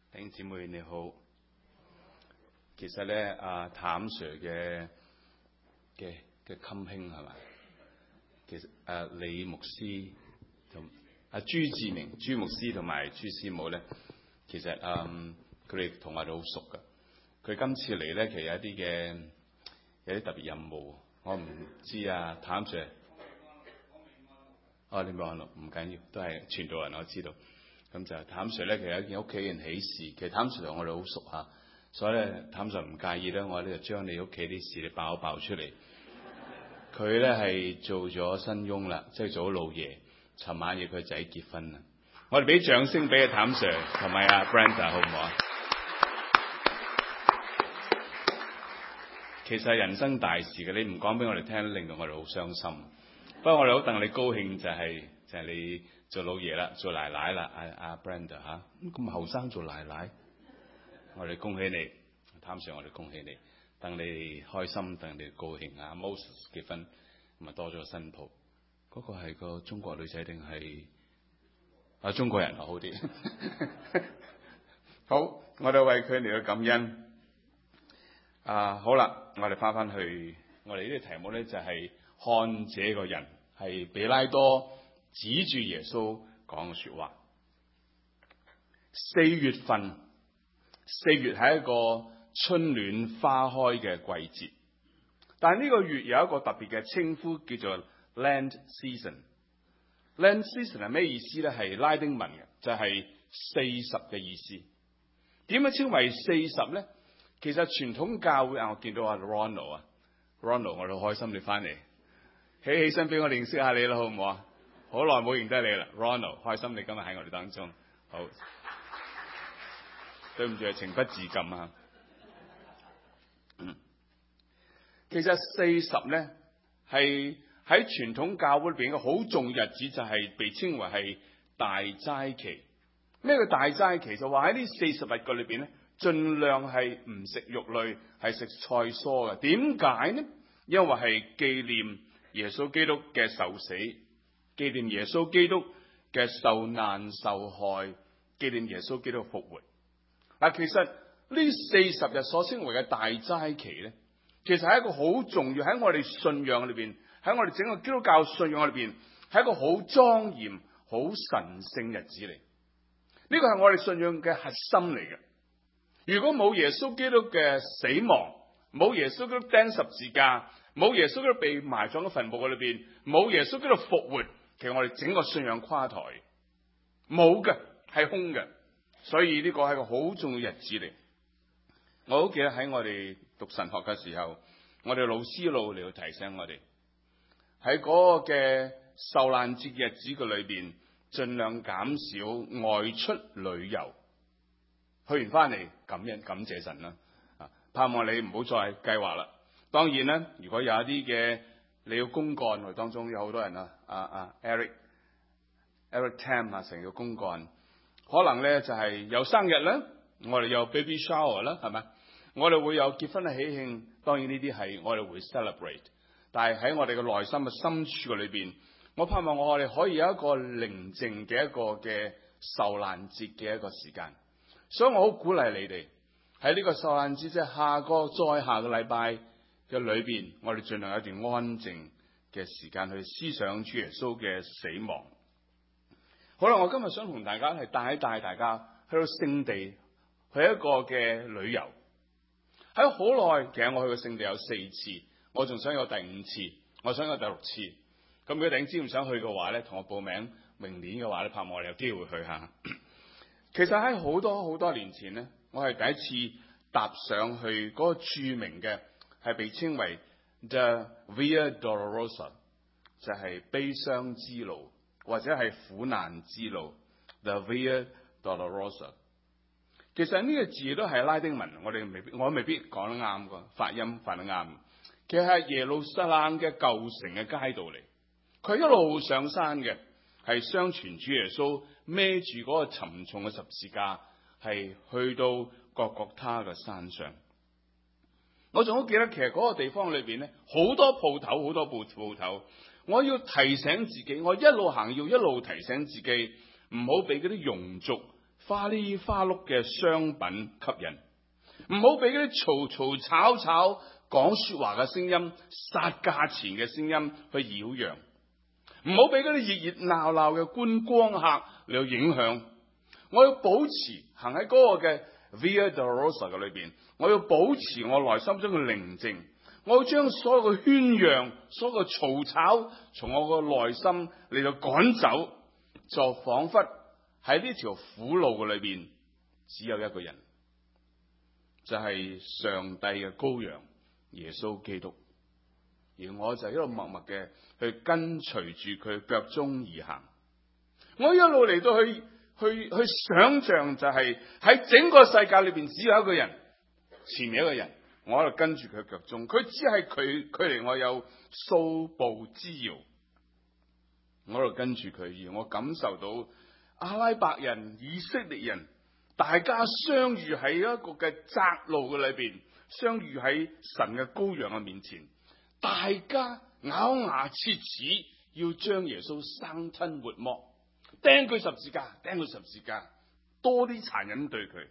弟兄姊妹你好，其實咧譚 Sir 嘅襟兄係咪？其實李牧師同朱志明朱牧師同埋朱師母咧，其實佢哋同我哋好熟噶。佢今次嚟咧，其實有啲特別任務，我唔知譚 Sir。你冇安樂唔緊要，都係傳道人我知道。咁就譚 Sir 咧，其實一件屋企人喜事，其實譚 Sir 同我哋好熟嚇，所以咧譚 Sir 唔介意咧，我咧就將你屋企啲事你爆出嚟。佢咧係做咗新翁啦，即係做咗老爺。尋晚要佢仔結婚啦，我哋俾掌聲俾譚 Sir 同埋Brenda 好唔好啊？其實人生大事嘅，你唔講俾我哋聽，令到我哋好傷心。不過我哋好戥你高興，就係你做老爺啦，做奶奶啦，Brenda 嚇，咁後生做奶奶，我哋恭喜你，譚 Sir 我哋恭喜你，等你開心，等你高興Moses 結婚，咁多咗個新抱，嗰個係個中國女仔定係中國人好啲？好，我哋為佢嚟到感恩。好啦，我哋翻去，我哋呢個題目咧就係看這個人，係比拉多指住耶穌講嘅說話。4月份，4月係一個春暖花開嘅季節，但係呢個月有一個特別嘅稱呼，叫做 Lent Season。Lent Season 係咩意思咧？係拉丁文嘅，就係40嘅意思。點樣稱為40咧？其實傳統教會我見到Ronald，我哋好開心你翻嚟，起身俾我認識下你啦，好唔好啊？好耐冇認得你啦 ，Ronald， 開心你今日喺我哋當中。好，對唔住，情不自禁啊。其實40咧係喺傳統教會裏邊一個好重要日子，就係被稱為係大齋期。咩叫大齋期？就話喺呢40日嘅裏邊咧，盡量係唔食肉類，係食菜蔬嘅。點解呢？因為係紀念耶穌基督嘅受死，紀念耶穌基督嘅受難受害，紀念耶穌基督嘅復活。其實呢40日所稱為嘅大齋期咧，其實係一個好重要喺我哋信仰裏邊，喺我哋整個基督教信仰裏邊，係一個好莊嚴、好神聖日子嚟。呢個係我哋信仰嘅核心嚟嘅。如果冇耶穌基督嘅死亡，冇耶穌基督釘十字架，冇耶穌基督被埋葬喺墳墓嘅裏邊，冇耶穌基督復活，其實我哋整個信仰垮台，冇嘅，係空嘅。所以呢個係一個好重要日子嚟。我好記得喺我哋讀神學嘅時候，我哋老師一路嚟到提醒我哋，喺嗰個嘅受難節日子嘅裏邊，盡量減少外出旅遊。去完翻嚟感恩感謝神啦，盼望你唔好再計劃啦。當然啦，如果有一啲嘅你要公幹，我哋當中有好多人Eric Tam 成個公幹，可能咧就係有生日啦，我哋有 baby shower 啦，係咪？我哋會有結婚嘅喜慶，當然呢啲係我哋會 celebrate。但係喺我哋嘅內心嘅深處嘅裏邊，我盼望我哋可以有一個寧靜嘅一個嘅受難節嘅一個時間。所以我好鼓勵你哋喺呢個受難節，即係再下個禮拜嘅裏邊，我哋盡量有一段安靜嘅時間去思想主耶穌嘅死亡。好啦，我今日想同大家係帶大家去到聖地，去一個嘅旅遊。喺好耐，其實我去過聖地有4次，我仲想有第5次，我想有第6次。咁如果頂知唔想去嘅話咧，同我報名，明年嘅話咧，盼望我哋有機會去下。其實喺好多年前咧，我係第一次踏上去嗰個著名嘅係被稱為 The Via Dolorosa， 就係悲傷之路或者係苦難之路 The Via Dolorosa。其實呢個字都係拉丁文，我未必講得啱㗎，發音發得啱。其實係耶路撒冷嘅舊城嘅街道嚟，佢一路上山嘅，係相傳主耶穌孭住嗰個沉重嘅十字架，係去到各各他嘅山上。我仲好記得，其實嗰個地方裏邊咧，好多鋪頭。我要提醒自己，我一路行要一路提醒自己，唔好俾嗰啲庸俗花里花碌嘅商品吸引，唔好俾嗰啲嘈嘈吵吵講說話嘅聲音、殺價錢嘅聲音去擾攘，唔好俾嗰啲熱熱鬧鬧嘅觀光客嚟影響。我要保持行喺嗰個嘅 Via Dolorosa 嘅裏邊，我要保持我內心中嘅寧靜，我要將所有嘅喧嚷、所有嘅嘈吵從我個內心嚟到趕走，就仿佛喺呢條苦路嘅裏邊只有一個人，就係上帝嘅羔羊耶穌基督，而我就一路默默嘅去跟隨住佢腳蹤而行。我一路嚟到去想象，就係喺整個世界裏邊只有一個人，前面一個人，我喺度跟住佢腳蹤，佢只係距離我有數步之遙，我喺度跟住佢，而我感受到阿拉伯人、以色列人，大家相遇喺一個嘅窄路嘅裏邊，相遇喺神嘅羔羊嘅面前，大家咬牙切齒要將耶穌生吞活剝，釘佢十字架，釘佢十字架，多啲殘忍對佢。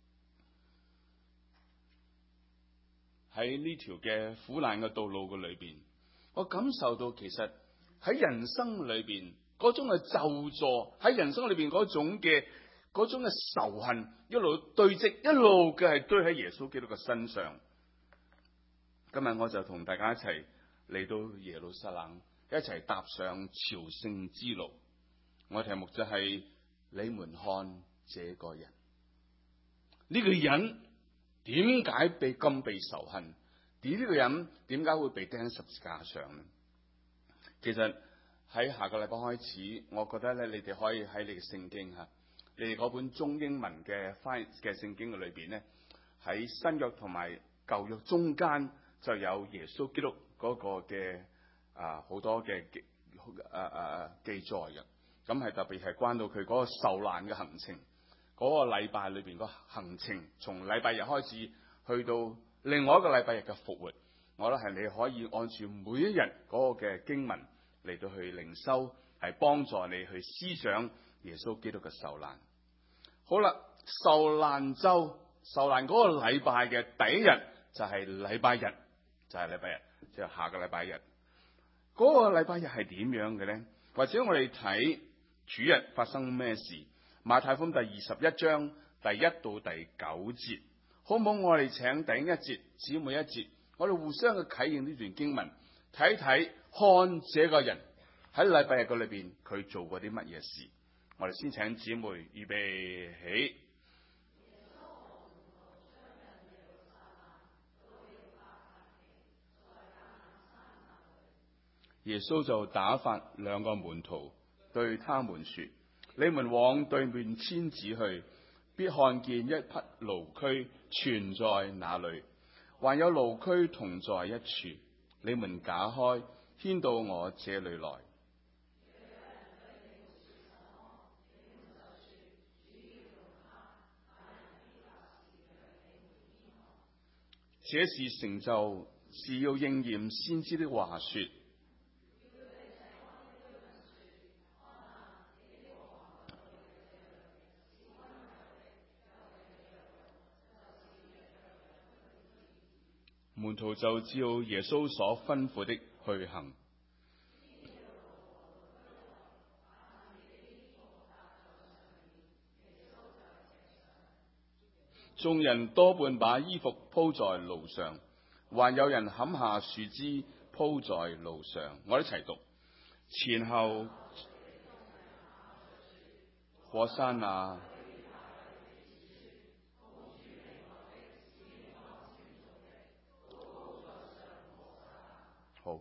喺呢條嘅苦難嘅道路嘅裏邊，我感受到其實喺人生裏邊嗰種嘅咒詛，喺人生裏邊嗰種嘅仇恨一路堆積，一路嘅係堆喺耶穌基督嘅身上。今日我就同大家一齊嚟到耶路撒冷，一齊踏上朝聖之路。我題目就係你們看這個人，呢個人點解被仇恨？呢個人點解會被釘十字架上呢？其實喺下個禮拜開始，我覺得咧，你哋可以喺你嘅聖經吓，你哋嗰本中英文嘅翻譯嘅聖經嘅裏邊咧，喺新約同埋舊約中間就有耶穌基督嗰個嘅好多嘅記載嘅。咁係特別係關到佢嗰個受難嘅行程，嗰個禮拜裏邊個行程，從禮拜日開始去到另外一個禮拜日嘅復活，我覺得係你可以按住每一日嗰個嘅經文嚟到去靈修，係幫助你去思想耶穌基督嘅受難。好啦，受難嗰個禮拜嘅第一日就係禮拜日，就係下個禮拜日。嗰個禮拜日係點樣嘅咧？或者我哋睇主日發生咩事？馬太福音第21章第1到第9節，好唔好？我哋請第一節姊妹一節，我哋互相嘅啟應呢段經文，睇睇看這個人喺禮拜日嘅裏邊佢做過啲乜嘢事。我哋先請姊妹預備起。耶穌就打發兩個門徒，對他們說：你們往對面村子去，必看見一匹驢駒存在那裏，還有驢駒同在一處，你們架開，牽到我這裏來。這事成就，是要應驗先知的話說：門徒就照耶穌所吩咐的去行。眾人多半把衣服鋪在路上，還有人砍下樹枝鋪在路上。我哋一齊讀：前後火山啊！好，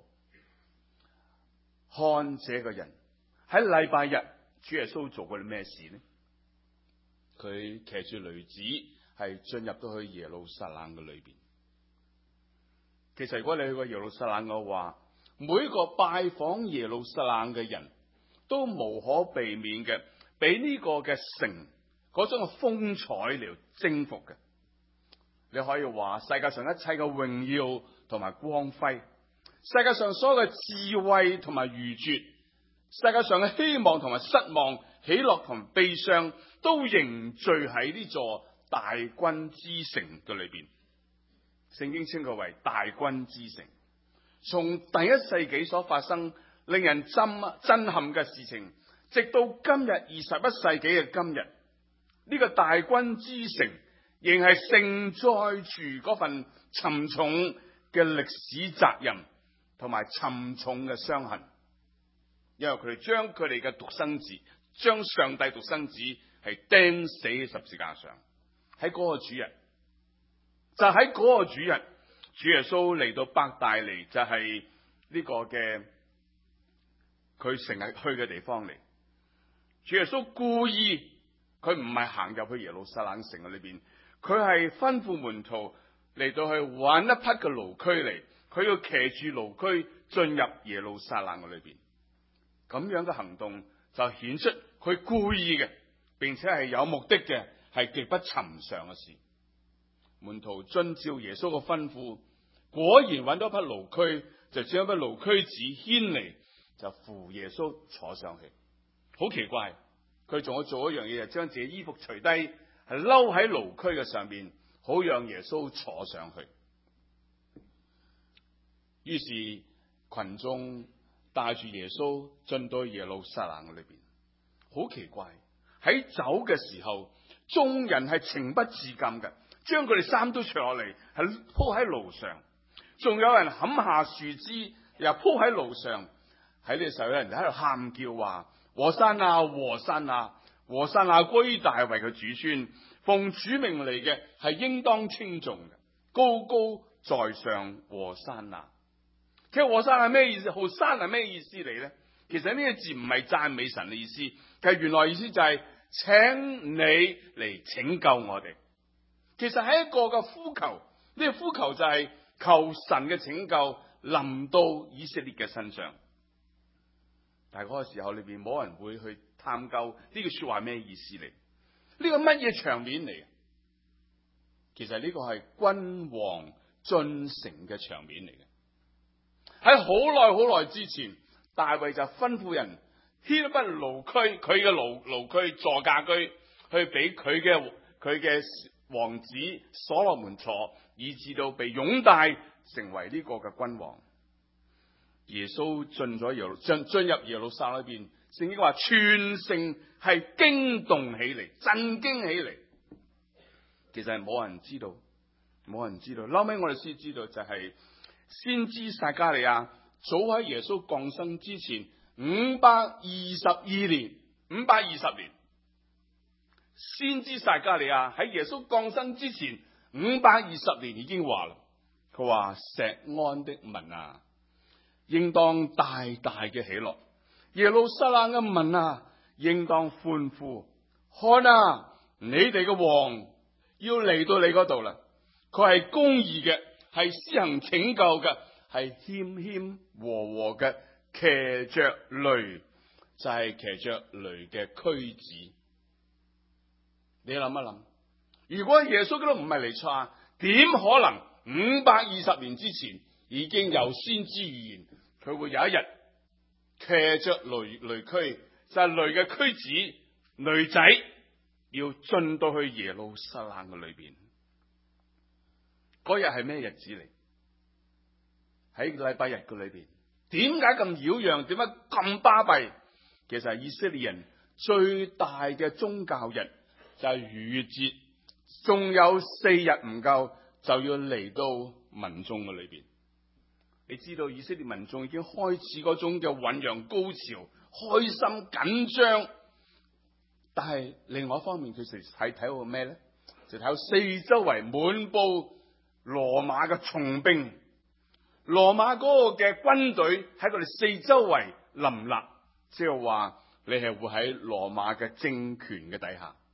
看這個人喺禮拜日，主耶穌做過啲咩事呢？佢騎住驢子，係進入到去耶路撒冷嘅裏邊。其實如果你去過耶路撒冷嘅話，每個拜訪耶路撒冷嘅人都無可避免嘅俾呢個嘅城嗰種嘅風采嚟征服嘅。你可以話世界上一切嘅榮耀同埋光輝，世界上所有嘅智慧同埋愚拙，世界上嘅希望同埋失望，喜樂同悲傷， 都凝聚喺呢座大軍之城嘅裏邊。聖經稱佢為大軍之城。從第一世紀所發生令人震撼嘅事情，直到今日21世紀嘅今日，呢個大軍之城仍係承載住嗰份沉重嘅歷史責任同埋沉重嘅傷痕，因為佢哋將佢哋嘅獨生子，將上帝獨生子係釘死喺十字架上。喺嗰個主日，就喺嗰個主日，主耶穌嚟到伯大尼，就係呢個嘅佢成日去嘅地方嚟。主耶穌故意，佢唔係行入去耶路撒冷城嘅裏邊，佢係吩咐門徒嚟到去揾一匹嘅驢駒嚟，佢要騎住驢駒進入耶路撒冷嘅裏邊。咁樣嘅行動就顯出佢故意嘅，並且係有目的嘅，係極不尋常嘅事。門徒遵照耶穌嘅吩咐，果然揾到一匹驢駒，就將一匹驢駒子牽嚟，就扶耶穌坐上去。好奇怪，佢仲要做一樣嘢，就將自己衣服除低，係摟喺驢駒嘅上邊，好讓耶穌坐上去。於是群眾帶住耶穌進到耶路撒冷裏邊。好奇怪，喺走嘅時候，眾人係情不自禁嘅，將佢哋衫都除落嚟，係鋪喺路上。仲有人砍下樹枝，又鋪喺路上。喺呢個時候，有人喺度喊叫話：和散那，和散那，和散那歸大衛嘅主孫，奉主命嚟嘅係應當稱頌嘅，高高在上，和散那。其實和散那係咩意思？和散那係咩意思嚟咧？其實呢個字唔係讚美神嘅意思，其實原來意思就係請你嚟拯救我哋。其實係一個嘅呼求，呢個呼求就係求神嘅拯救臨到以色列嘅身上。但係嗰個時候裏邊冇人會去探究呢句說話咩意思嚟？呢個乜嘢場面嚟？其實呢個係君王進城嘅場面嚟嘅。喺好耐之前，大衛就吩咐人牽一匹驢駒，佢嘅驢駒坐駕駒，去俾佢嘅王子所羅門坐，以至到被擁戴成為呢個嘅君王。耶穌進入耶路撒冷裏邊，聖經話全城係驚動起嚟，震驚起嚟。其實係冇人知道。後尾我哋先知道，就係先知撒迦利亞早喺耶穌降生之前520年，先知撒迦利亞喺耶穌降生之前520年已經話啦，佢話錫安的民啊，應當大大嘅喜樂，耶路撒冷嘅民啊，應當歡呼。看啊，你哋嘅王要嚟到你嗰度啦，佢係公義嘅，係施行拯救嘅，係謙和嘅，騎着驢，就係騎着驢嘅駒子。你諗一諗，如果耶穌基督唔係彌賽亞，點可能520年之前已經有先知預言佢會有一日騎着驢駒，就係驢嘅駒子，驢仔要進到去耶路撒冷嘅裏邊。嗰日係咩日子嚟？喺禮拜日嘅裏邊。點解咁擾攘？點解咁巴閉？其實係以色列人最大嘅宗教日，就係逾越節，仲有4日唔夠就要嚟到民眾嘅裏邊。你知道以色列民眾已經開始嗰種嘅醞釀高潮，開心緊張。但係另外一方面，佢哋睇到咩咧？就睇到四周圍滿布羅馬嘅重兵，羅馬嗰個嘅軍隊喺佢哋四周圍林立，即係話你係會喺羅馬嘅政權嘅底下。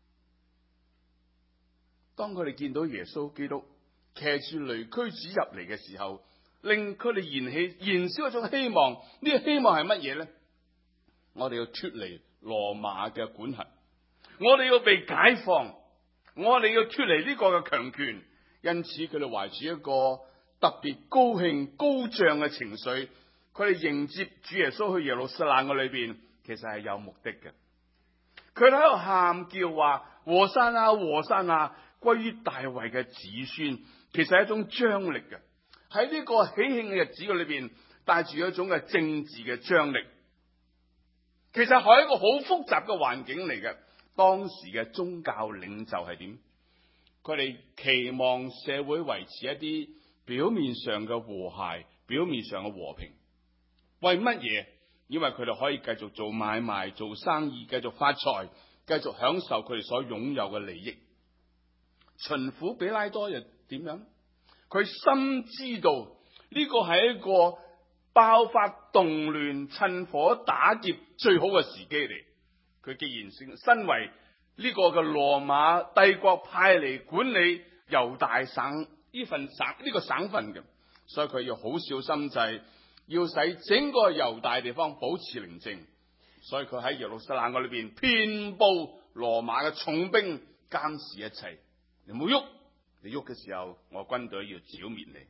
當佢哋見到耶穌基督騎住驢駒子入嚟嘅時候，令佢哋燃燒一種希望。呢個希望係乜嘢咧？我哋要脫離羅馬嘅管轄，我哋要被解放，我哋要脫離呢個嘅強權。因此佢哋懷住一個特別高興高漲嘅情緒，佢哋迎接主耶穌去耶路撒冷嘅裏邊，其實係有目的嘅。 佢喺度喊叫話：和散那，和散那，歸於大衛嘅子孫。其實係一種張力嘅，喺呢個喜慶嘅日子嘅裏邊，帶住一種嘅政治嘅張力。其實係一個好複雜嘅環境嚟嘅。當時嘅宗教領袖係點？佢哋期望社會維持一啲表面上嘅和諧，表面上嘅和平。為乜嘢？因為佢哋可以繼續做買賣、做生意，繼續發財，繼續享受佢哋所擁有嘅利益。巡撫比拉多又點樣？佢深知道呢個係一個爆發動亂、趁火打劫最好嘅時機嚟。佢既然身為呢個嘅羅馬帝國派嚟管理猶大省呢個省份嘅，所以佢要好小心，就係要使整個猶大地方保持寧靜。所以佢喺耶路撒冷嗰裏邊遍佈羅馬嘅重兵監視一切。你唔好喐，你喐嘅時候，我軍隊要剿滅你。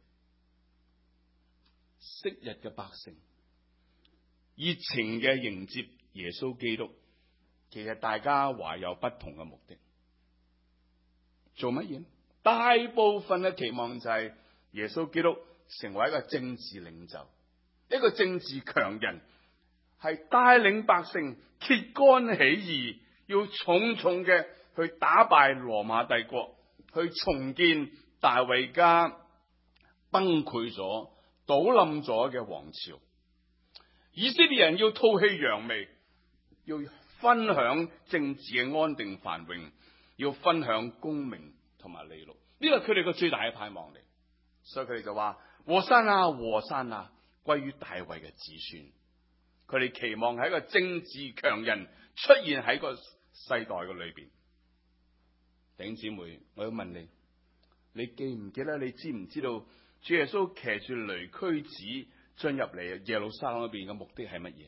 昔日嘅百姓熱情嘅迎接耶穌基督，其實大家懷有不同嘅目的。做乜嘢？大部分嘅期望就係耶穌基督成為一個政治領袖，一個政治強人，係帶領百姓揭竿起義，要重重嘅去打敗羅馬帝國，去重建大衛家崩潰咗、倒冧咗嘅王朝。以色列人要吐氣揚眉，要分享政治嘅安定繁榮，要分享功名同埋利祿，呢個係佢哋個最大嘅盼望嚟。所以佢哋就話：和散那，和散那，歸於大衛嘅子孫。佢哋期望係一個政治強人出現喺個世代嘅裏邊。弟兄姊妹，我要問你，你記唔記得？你知唔知道主耶穌騎住驢駒子進入嚟耶路撒冷裏邊嘅目的係乜嘢？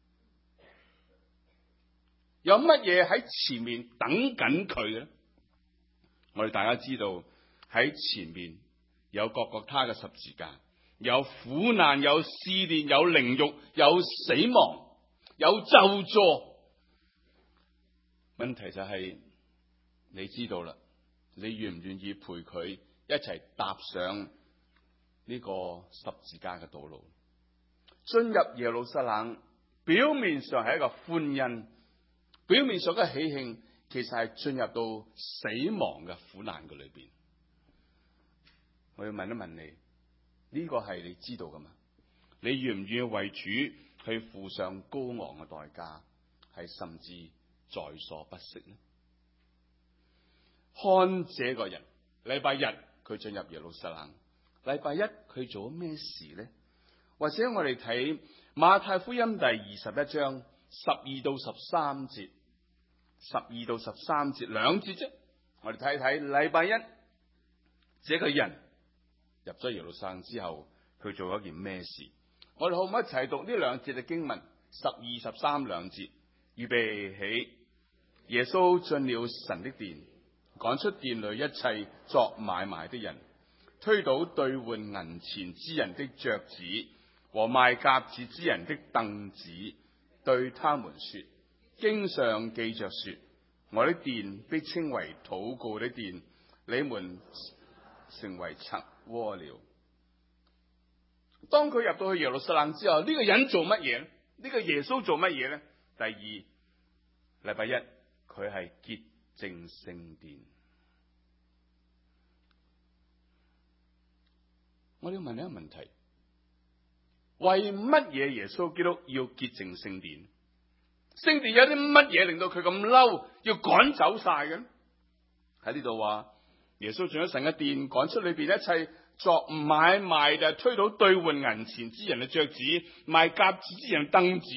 有乜嘢喺前面等緊佢嘅？我哋大家知道喺前面有各各他嘅十字架，有苦難，有試煉，有凌辱，有死亡，有咒詛。問題就係，你知道啦，你願唔願意陪佢一齊踏上呢個十字架嘅道路？進入耶路撒冷，表面上係一個歡欣，表面上嘅喜慶，其實係進入到死亡嘅苦難嘅裏邊。我要問一問你，呢個係你知道噶嘛？你願唔願意為主去付上高昂嘅代價，係甚至在所不惜呢？看這個人，禮拜日佢進入耶路撒冷，禮拜一佢做咗咩事呢？或者我哋睇馬太福音第21章12到13節，12到13節兩節啫。我哋睇睇禮拜一，這個人入咗耶路撒冷之後，佢做咗一件咩事？我哋好唔好一齊讀呢兩節嘅經文？12、13兩節，預備起。耶穌進了神的殿，趕出殿裏一切作買賣的人，推倒兌換銀錢之人的桌子和賣鴿子之人的凳子，對他們說：經上記着說，我的殿必稱為禱告的殿，你們成為賊窩了。當佢入到去耶路撒冷之後，呢個人做乜嘢？呢個耶穌做乜嘢呢？第二，禮拜一佢係潔淨聖殿。我哋要問你一個問題：為乜嘢耶穌基督要潔淨聖殿？聖殿有啲乜嘢令到佢咁嬲，要趕走晒嘅？喺呢度話耶穌進咗神嘅殿，趕出裏邊一切作買賣嘅，推倒兌換銀錢之人嘅桌子，賣鴿子之人嘅凳子。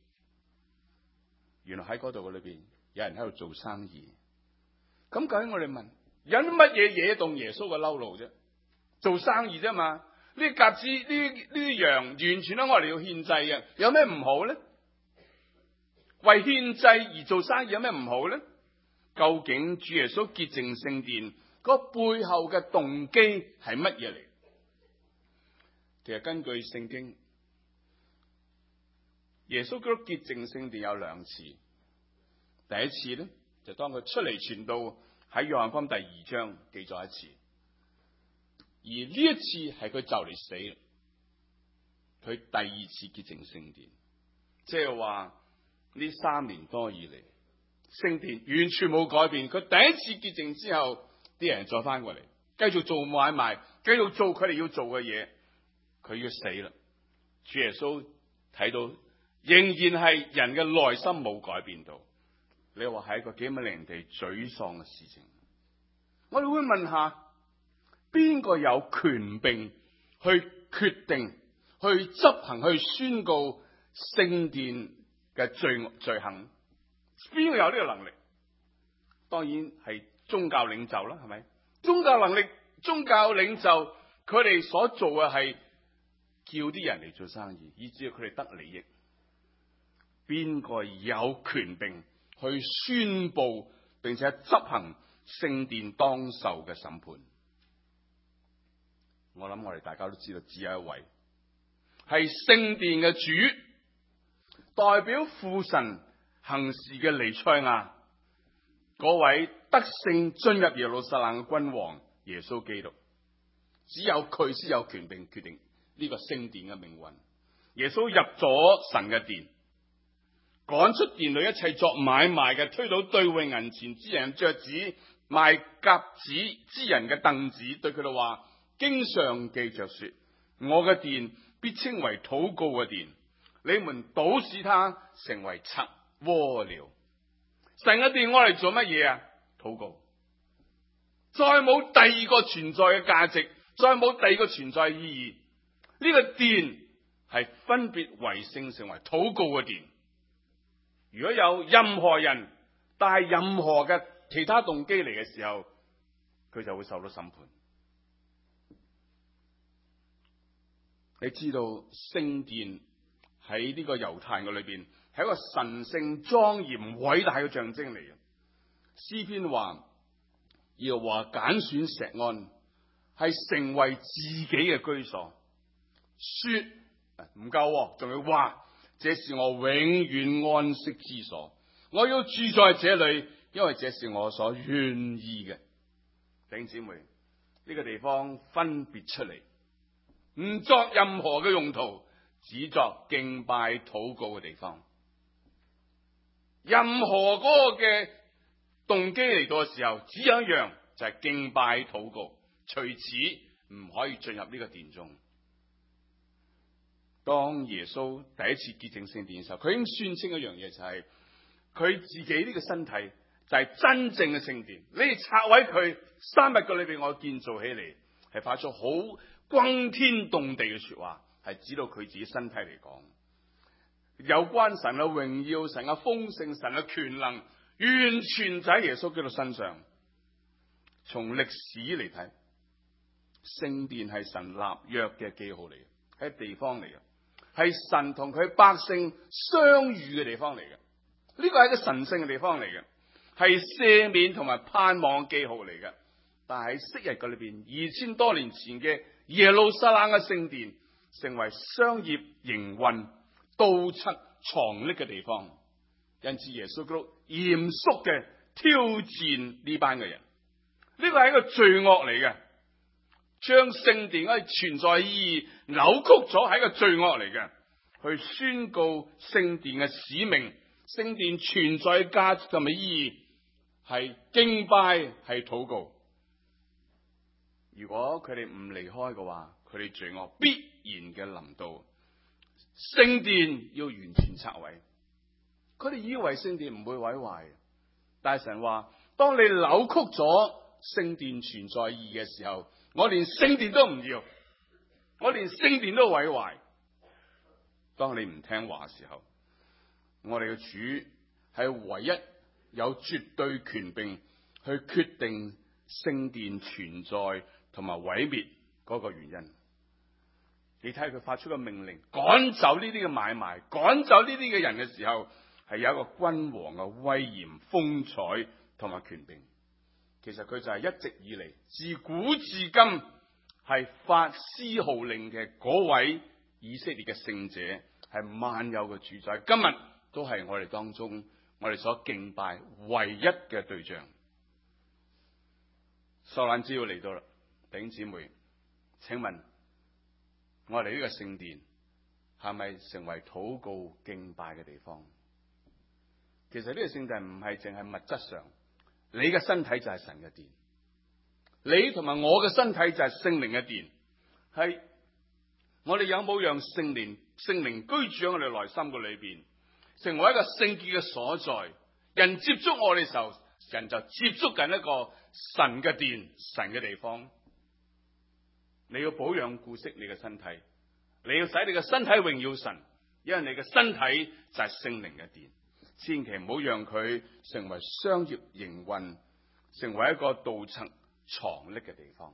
原來喺嗰度嘅裏邊有人喺度做生意。咁究竟我哋問，有啲乜嘢惹動耶穌嘅嬲怒啫？做生意啫嘛。呢啲鴿子呢啲羊完全都我哋要獻祭嘅，有咩唔好咧？為獻祭而做生意有咩唔好咧？究竟主耶穌潔淨聖殿嗰背後嘅動機係乜嘢嚟？其實根據聖經，耶穌基督潔淨聖殿有兩次。 第一次咧，就當佢出嚟傳道，喺約翰福音第2章記載一次。而呢一次係佢就嚟死，佢第二次潔淨聖殿，即係話呢3年多以嚟，聖殿完全冇改變。佢第一次潔淨之後，啲人再翻過嚟，繼續做買賣，繼續做佢哋要做嘅嘢，佢要死啦。主耶穌睇到仍然係人嘅內心冇改變到，你話係一個幾咁令人哋沮喪嘅事情。我哋會問下，邊個有權柄去決定、去執行、去宣告聖殿嘅罪行？邊個有呢個能力？當然係宗教領袖啦，係咪？宗教領袖佢哋所做嘅係叫啲人嚟做生意，以至佢哋得利益。邊個有權柄去宣布並且執行聖殿當受嘅審判？我諗我哋大家都知道，只有一位係聖殿嘅主，代表父神行事嘅彌賽亞，嗰位得勝進入耶路撒冷嘅君王耶穌基督。只有佢先有權柄決定呢個聖殿嘅命運。耶穌入咗神嘅殿，趕出殿裏一切作買賣嘅，推倒兌換銀錢之人桌子，賣鴿子之人嘅凳子，對佢哋話：經上記着說，我嘅殿必稱為禱告嘅殿，你們倒使它成為賊窩了。神嘅殿我嚟做乜嘢啊？禱告。再冇第二個存在嘅價值，再冇第二個存在嘅意義。呢個殿係分別為聖，成為禱告嘅殿。如果有任何人帶任何嘅其他動機嚟嘅時候，佢就會受到審判。你知道聖殿喺呢個猶太人嘅裏邊係一個神聖莊嚴偉大嘅象徵嚟嘅。詩篇話耶和華揀選錫安，係成為自己嘅居所。說唔夠，仲要話這是我永遠安息之所，我要住在這裏，因為這是我所願意嘅。弟兄姊妹，呢個地方分別出嚟，唔作任何嘅用途，只作敬拜禱告嘅地方。任何嗰個嘅動機嚟到嘅時候，只有一樣，就係敬拜禱告，除此唔可以進入呢個殿中。當耶穌第一次潔淨聖殿嘅時候，佢已經宣稱一樣嘢，就係佢自己呢個身體就係真正嘅聖殿。你哋拆毀佢，3日嘅裏邊我建造起嚟，係發出好轟天動地嘅說話，係指到佢自己身體嚟講，有關神嘅榮耀、神嘅豐盛、神嘅權能，完全就喺耶穌基督身上。從歷史嚟睇，聖殿係神立約嘅記號嚟嘅，係地方嚟嘅，係神同佢百姓相遇嘅地方嚟嘅。呢個係一個神聖嘅地方嚟嘅，係赦免同埋盼望嘅記號嚟嘅。但係喺昔日嘅裏邊，2000多年前嘅耶路撒冷嘅聖殿，成為商業營運、盜賊藏匿嘅地方。因此耶穌基督嚴肅嘅挑戰呢班嘅人。呢個係一個罪惡嚟嘅，將聖殿嘅存在意義扭曲咗，係一個罪惡嚟嘅。去宣告聖殿嘅使命、聖殿存在嘅價值同埋意義，係敬拜，係禱告。如果佢哋唔離開嘅話，佢哋罪惡必然嘅臨到，聖殿要完全拆毀。佢哋以為聖殿唔會毀壞，但係神話，當你扭曲咗聖殿存在意義嘅時候，我連聖殿都唔要，我連聖殿都毀壞。當你唔聽話嘅時候，我哋嘅主係唯一有絕對權柄去決定聖殿存在同埋毀滅嗰個原因。你睇佢發出個命令，趕走呢啲嘅買賣，趕走呢啲嘅人嘅時候，係有一個君王嘅威嚴、風采同埋權柄。其實佢就係一直以嚟自古至今係發施號令嘅嗰位以色列嘅聖者，係萬有嘅主宰。今日都係我哋當中， 我哋所敬拜唯一嘅對象。受難之日嚟到啦，弟兄姊妹，請問我哋呢個聖殿係咪成為禱告敬拜嘅地方？其實呢個聖殿唔係淨係物質上，你嘅身體就係神嘅殿，你同埋我嘅身體就係聖靈嘅殿。係我哋有冇讓聖靈居住喺我哋內心嘅裏邊，成為一個聖潔嘅所在？人接觸我哋嘅時候，人就接觸緊一個神嘅殿、神嘅地方。你要保養顧惜你嘅身體，你要使你嘅身體榮耀神，因為你嘅身體就係聖靈嘅殿。千祈唔好讓佢成為商業營運，成為一個盜賊藏匿嘅地方。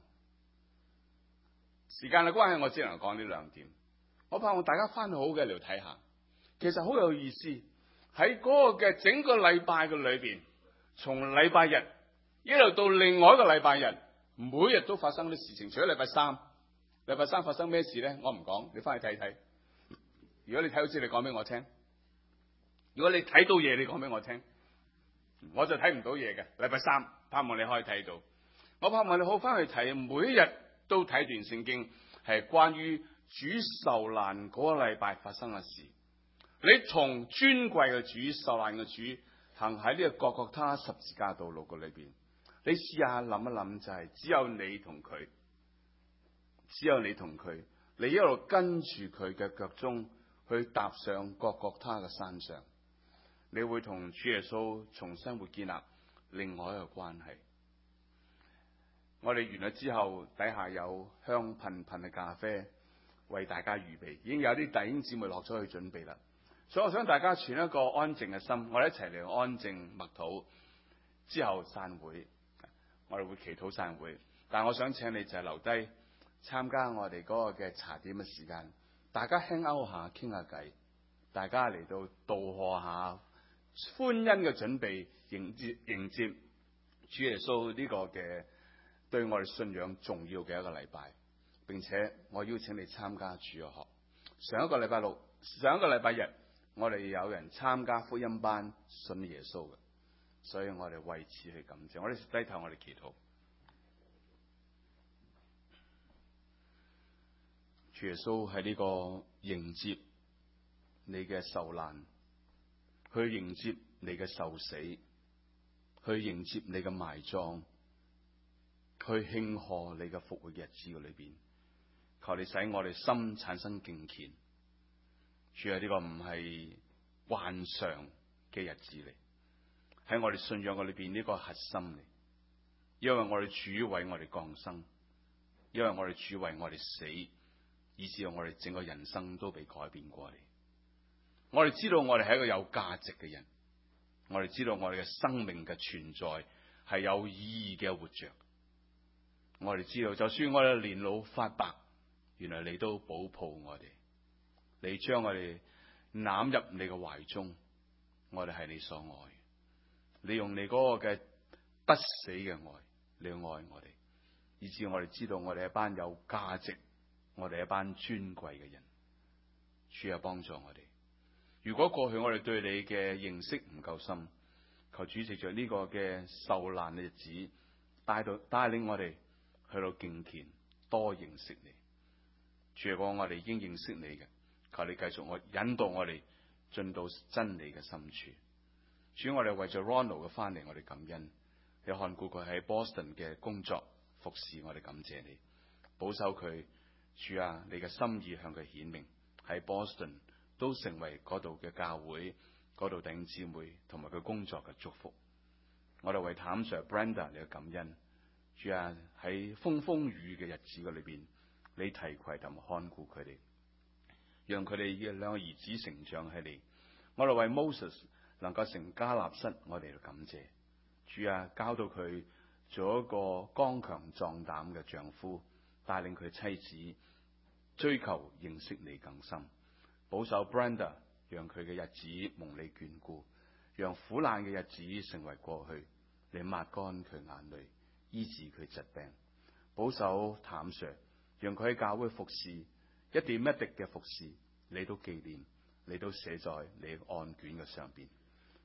時間嘅關係，我只能講呢兩點。我盼望大家翻好嘅嚟睇下，其實好有意思。喺嗰個嘅整個禮拜嘅裏邊，從禮拜日一路到另外一個禮拜日，每日都發生啲事情。除咗禮拜三，禮拜三發生咩事咧？我唔講，你翻去睇睇。如果你睇到知，你講俾我聽。如果你睇到嘢，你講俾我聽。我就睇唔到嘢嘅。禮拜三，盼望你可以睇到。我盼望你好翻去睇，每一日都睇段聖經，係關於主受難嗰個禮拜發生嘅事。你從尊貴嘅主、受難嘅主行喺呢個各各他十字架道路嘅裏邊，你試下諗一諗，就係只有你同佢，只有你同佢，你一路跟住佢嘅腳蹤去踏上各各他嘅山上，你會同主耶穌重新會建立另外一個關係。我哋完咗之後，底下有香噴噴嘅咖啡為大家預備，已經有啲弟兄姊妹落咗去準備啦。所以我想大家存一個安靜嘅心，我哋一齊嚟安靜默禱之後散會。我哋會祈禱散會，但係我想請你就係留低參加我哋嗰個嘅茶點嘅時間，大家輕勾下傾下偈，大家嚟到道賀下歡欣嘅準備，迎接主耶穌呢個嘅對我哋信仰重要嘅一個禮拜。並且我邀請你參加主日學。上一個禮拜六，上一個禮拜日，我哋有人參加福音班信耶穌嘅，所以我哋為此去感謝。我哋低頭，我哋祈禱。主耶穌喺呢個迎接你嘅受難，去迎接你嘅受死，去迎接你嘅埋葬，去慶賀你嘅復活日子嘅裏邊，求你使我哋心產生敬虔。主啊，呢個唔係幻想嘅日子嚟，喺我哋信仰嘅裏邊呢個核心嚟。因為我哋主為我哋降生，因為我哋主為我哋死，以至到我哋整個人生都被改變過嚟。我哋知道我哋係一個有價值嘅人，我哋知道我哋嘅生命嘅存在係有意義嘅活着。我哋知道，就算我哋年老發白，原來你都保抱我哋。你將我哋攬入你嘅懷中，我哋係你所愛。你用你嗰個嘅不死嘅愛，你愛我哋，以至我哋知道我哋一班有價值，我哋一班尊貴嘅人。主啊，幫助我哋。如果過去我哋對你嘅認識唔夠深，求主藉着呢個嘅受難嘅日子，帶領我哋去到敬虔，多認識你。主啊，我哋已經認識你嘅，求你繼續引導我哋進到真理嘅深處。主，我哋為咗 Ronald 嘅翻嚟，我哋感恩。你看顧佢喺 Boston 嘅工作服侍，我哋感謝你，保守佢。主啊，你嘅心意向佢顯明，喺 Boston 都成為嗰度嘅教會，嗰度弟兄姊妹同埋佢工作嘅祝福。我哋為譚 Sir Brenda 你嘅感恩。主啊，喺風雨嘅日子嘅裏邊，你提攜同埋看顧佢哋，讓佢哋嘅兩個兒子成長起嚟。我哋為 Moses 能夠成家立室，我哋就感謝主啊，交到佢做一個剛強壯膽嘅丈夫，帶領佢妻子追求認識你更深，保守 Brenda， 讓佢嘅日子蒙你眷顧，讓苦難嘅日子成為過去，你抹乾佢眼淚，醫治佢疾病，保守譚 Sir， 讓佢喺教會服侍，一點一滴嘅服侍，你都紀念，你都寫在你案卷嘅上邊。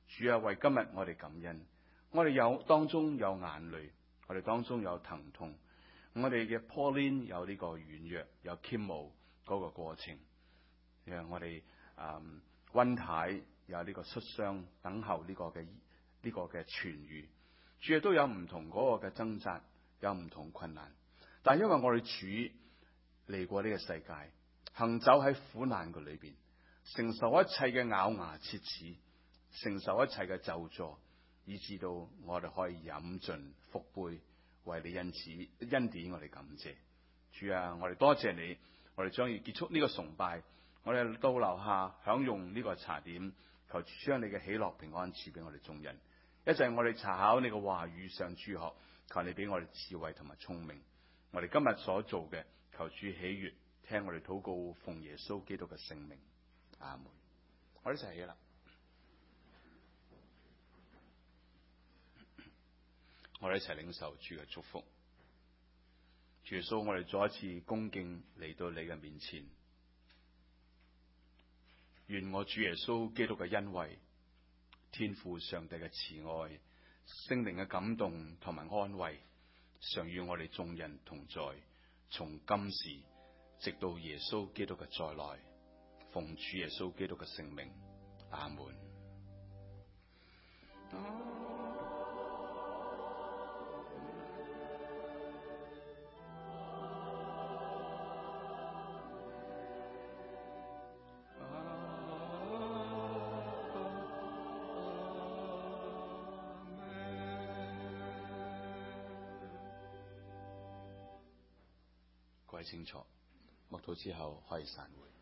主啊，為今日我哋感恩，我哋當中有眼淚，我哋當中有疼痛，我哋嘅 Pauline 有呢個軟弱，有 Kimmo 嗰個過程，我哋溫太有呢個摔傷，等候呢個嘅痊愈。主啊，都有唔同嗰個嘅掙扎，有唔同困難，但因為我哋主嚟過呢個世界，行走喺苦難嘅裏邊，承受一切嘅咬牙切齒，承受一切嘅咒詛，以致到我哋可以飲盡福杯，為你因此恩典我哋感謝。主啊，我哋多謝你，我哋將要結束呢個崇拜，我哋到樓下享用呢個茶點，求主將你嘅喜樂平安賜俾我哋眾人。一陣我哋查考你嘅話語上主學，求你俾我哋智慧同埋聰明。我哋今日所做嘅，求主喜悅，聽我哋禱告，奉耶穌基督嘅聖名，阿門。我哋一齊起啦，我哋一齊領受主嘅祝福。主耶穌，我哋再一次恭敬嚟到你嘅面前，願我主耶穌基督嘅恩惠，天父上帝嘅慈愛，聖靈嘅感動同埋安慰，常與我哋眾人同在，從今時直到耶穌基督嘅再來，奉主耶穌基督嘅聖名，阿門。各位清楚，默禱之後可以散會。